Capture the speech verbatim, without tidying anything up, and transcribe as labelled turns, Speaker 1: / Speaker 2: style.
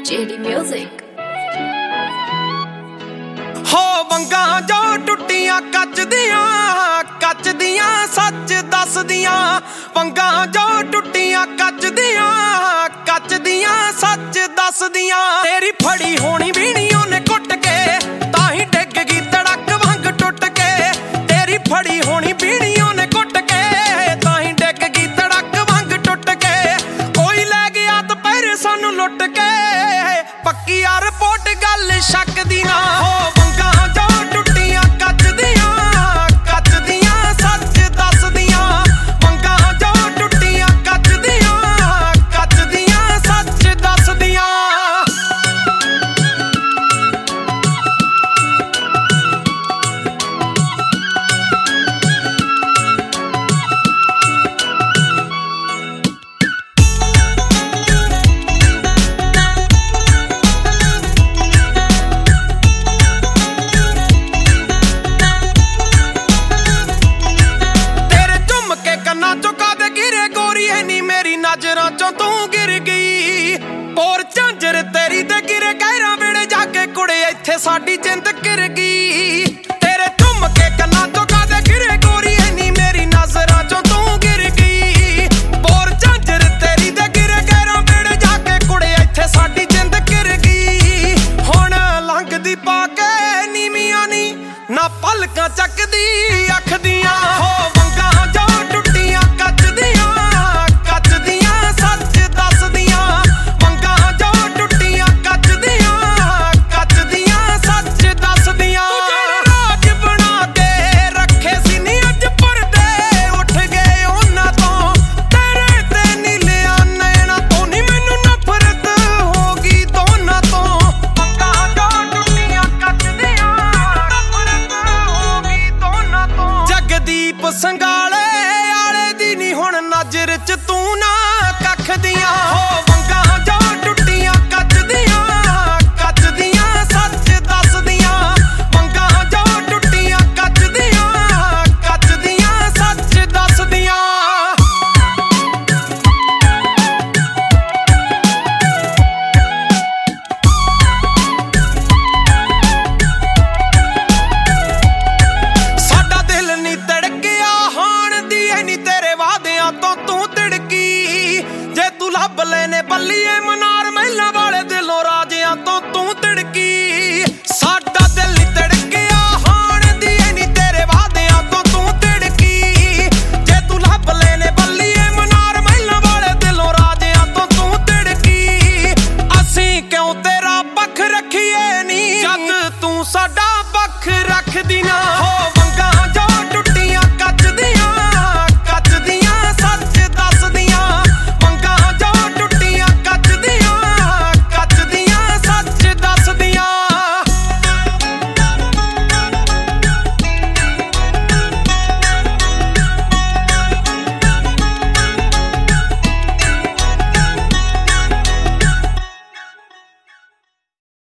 Speaker 1: J D Music।
Speaker 2: हो वंगा जो टुटियां कच दियां कच दियां सच दस दियां वंगा जो टुटियां कच दियां कच दियां सच दस दियां तेरी फड़ी होनी बीनी ओने कुट के ताही डिग गई तड़क वंग टुट के तेरी फड़ी होनी बीनी ओने कुट के ताही डिग गई तड़क वंग टुट के कोई लै गया दुपहरे सानू लुट के पक्की आ रिपोर्ट गल शक दी ना हो नजरां चों तू गिर गई पोर झांजर तेरी ते गिरे गहरा वेड़े जाके कुड़े इत्थे साडी जिंद गिर गई तेरे झुमके कन्नां चों कादे गिरे गोरी इन्नी मेरी नजरां चों तू गिर गई पोर झांजर तेरी ते गिरे गहरा वेड़े जाके कुड़े इत्थे साडी जिंद गिर गई हुण लंघदी पा के नीवियां नी ना पलकां चकदी अख दियां हो वंगां जो टुटियां कच दियां संगाले आले दी नी हुण नजर च तू ना कख दियां हो वंगां जो टुटियां कच दियां कच दियां सच दस दियां वंगां जो टुटियां कच दियां कच दियां सच दस दियां साडा दिल नी तड़के तेरे वादियां तो तू तिड़की जे तू लब लेने बल्लीए मनार महिला वाले दिलों राजियां तो तू तिड़की साडा दिल नी तड़किया हाण दी नी तेरे वादियां तो तू तिड़की जे तू लब लेने बल्लीए मनार महिला वाले दिलों राजियां तो तू तिड़की असीं क्यों तेरा पख रखिए नी जद तू साडा पख रखदी ना हो